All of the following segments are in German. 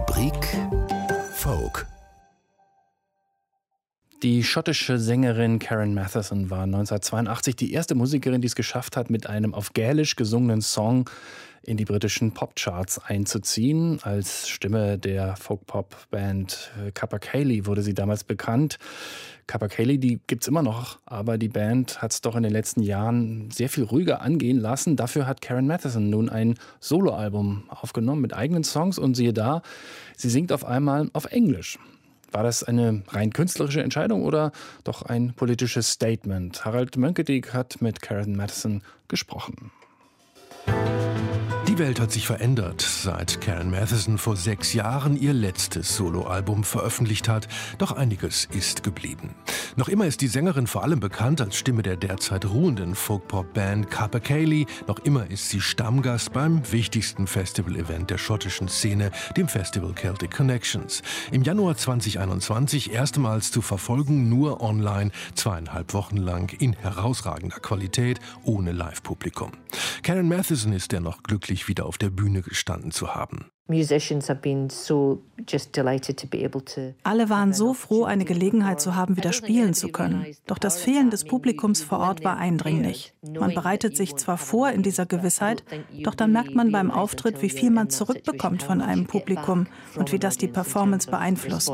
Rubrik Folk. Die schottische Sängerin Karen Matheson war 1982 die erste Musikerin, die es geschafft hat, mit einem auf Gälisch gesungenen Song in die britischen Popcharts einzuziehen. Als Stimme der Folk-Pop-Band Capercaillie wurde sie damals bekannt. Capercaillie, die gibt's immer noch, aber die Band hat es doch in den letzten Jahren sehr viel ruhiger angehen lassen. Dafür hat Karen Matheson nun ein Soloalbum aufgenommen mit eigenen Songs und siehe da, sie singt auf einmal auf Englisch. War das eine rein künstlerische Entscheidung oder doch ein politisches Statement? Harald Mönkedijk hat mit Karen Matheson gesprochen. Die Welt hat sich verändert, seit Karen Matheson vor 6 Jahren ihr letztes Soloalbum veröffentlicht hat. Doch einiges ist geblieben. Noch immer ist die Sängerin vor allem bekannt als Stimme der derzeit ruhenden Folk-Pop-Band Capercaillie. Noch immer ist sie Stammgast beim wichtigsten Festival-Event der schottischen Szene, dem Festival Celtic Connections. Im Januar 2021 erstmals zu verfolgen, nur online, 2,5 Wochen lang in herausragender Qualität, ohne Live-Publikum. Karen Matheson ist dennoch glücklich, wieder auf der Bühne gestanden zu haben. Alle waren so froh, eine Gelegenheit zu haben, wieder spielen zu können. Doch das Fehlen des Publikums vor Ort war eindringlich. Man bereitet sich zwar vor in dieser Gewissheit, doch dann merkt man beim Auftritt, wie viel man zurückbekommt von einem Publikum und wie das die Performance beeinflusst.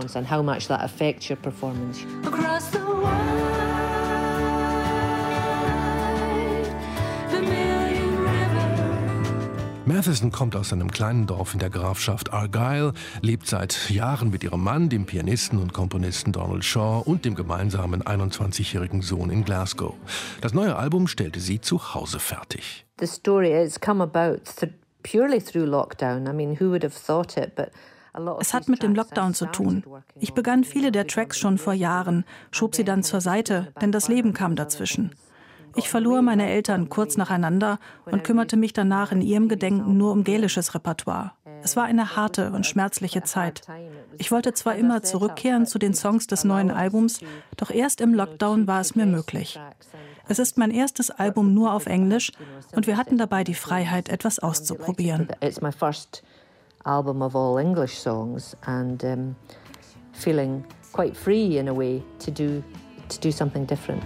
Matheson kommt aus einem kleinen Dorf in der Grafschaft Argyll, lebt seit Jahren mit ihrem Mann, dem Pianisten und Komponisten Donald Shaw und dem gemeinsamen 21-jährigigen Sohn in Glasgow. Das neue Album stellte sie zu Hause fertig. The story has come about purely through lockdown. I mean, who would have thought it, but es hat mit dem Lockdown zu tun. Ich begann viele der Tracks schon vor Jahren, schob sie dann zur Seite, denn das Leben kam dazwischen. Ich verlor meine Eltern kurz nacheinander und kümmerte mich danach in ihrem Gedenken nur um gälisches Repertoire. Es war eine harte und schmerzliche Zeit. Ich wollte zwar immer zurückkehren zu den Songs des neuen Albums, doch erst im Lockdown war es mir möglich. Es ist mein erstes Album nur auf Englisch und wir hatten dabei die Freiheit, etwas auszuprobieren. It's my first album of all English songs and feeling quite free in a way to do something different.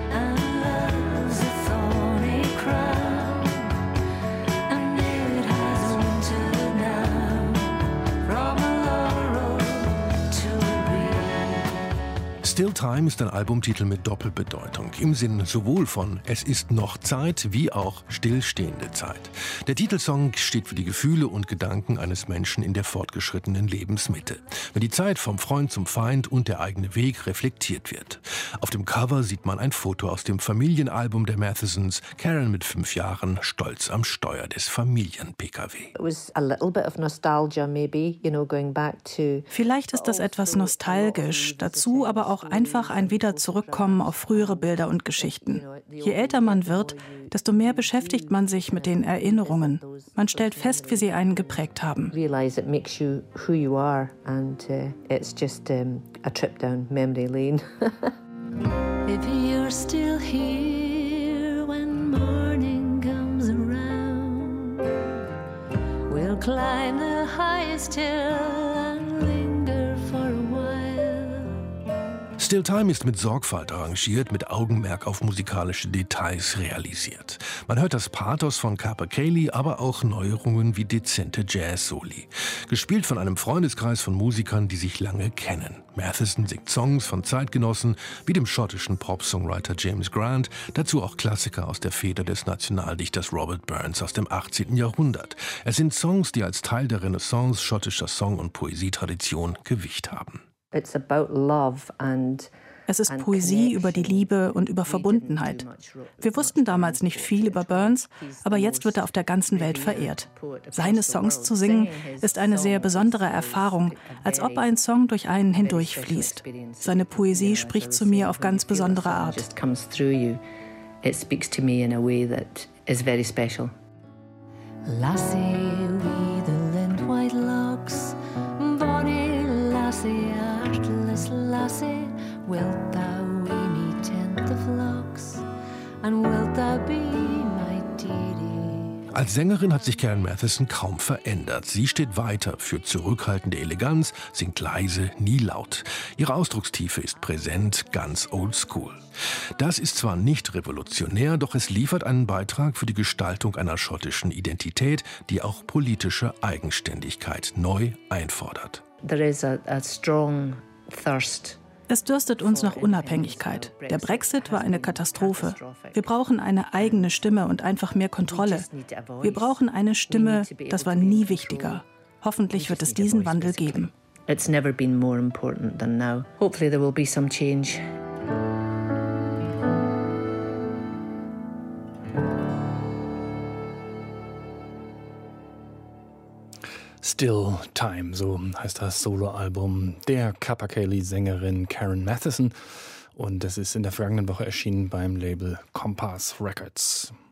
Still Time ist ein Albumtitel mit Doppelbedeutung, im Sinn sowohl von Es ist noch Zeit, wie auch stillstehende Zeit. Der Titelsong steht für die Gefühle und Gedanken eines Menschen in der fortgeschrittenen Lebensmitte, wenn die Zeit vom Freund zum Feind und der eigene Weg reflektiert wird. Auf dem Cover sieht man ein Foto aus dem Familienalbum der Mathesons, Karen mit 5 Jahren, stolz am Steuer des Familien-Pkw. Vielleicht ist das etwas nostalgisch, dazu aber auch einfach ein Wieder-Zurückkommen auf frühere Bilder und Geschichten. Je älter man wird, desto mehr beschäftigt man sich mit den Erinnerungen. Man stellt fest, wie sie einen geprägt haben. If you're still here when morning comes around, we'll climb the highest hill and linger for a while. Still Time ist mit Sorgfalt arrangiert, mit Augenmerk auf musikalische Details realisiert. Man hört das Pathos von Capercaillie, aber auch Neuerungen wie dezente Jazz-Soli. Gespielt von einem Freundeskreis von Musikern, die sich lange kennen. Matheson singt Songs von Zeitgenossen wie dem schottischen Pop-Songwriter James Grant, dazu auch Klassiker aus der Feder des Nationaldichters Robert Burns aus dem 18. Jahrhundert. Es sind Songs, die als Teil der Renaissance schottischer Song- und Poesietradition Gewicht haben. Es ist Poesie über die Liebe und über Verbundenheit. Wir wussten damals nicht viel über Burns, aber jetzt wird er auf der ganzen Welt verehrt. Seine Songs zu singen, ist eine sehr besondere Erfahrung, als ob ein Song durch einen hindurchfließt. Seine Poesie spricht zu mir auf ganz besondere Art. Lassie with the lint white locks, bonny lassie, artless lassie, wilt thou wi me tend the flocks, and wilt thou be my dearie? Als Sängerin hat sich Karen Matheson kaum verändert. Sie steht weiter für zurückhaltende Eleganz, singt leise, nie laut. Ihre Ausdruckstiefe ist präsent, ganz old school. Das ist zwar nicht revolutionär, doch es liefert einen Beitrag für die Gestaltung einer schottischen Identität, die auch politische Eigenständigkeit neu einfordert. There is a strong thirst. Es dürstet uns nach Unabhängigkeit. Der Brexit war eine Katastrophe. Wir brauchen eine eigene Stimme und einfach mehr Kontrolle. Wir brauchen eine Stimme, das war nie wichtiger. Hoffentlich wird es diesen Wandel geben. It's never been more important than now. Hopefully there will be some change. Still Time, so heißt das Soloalbum der Capercaillie-Sängerin Karen Matheson. Und es ist in der vergangenen Woche erschienen beim Label Compass Records.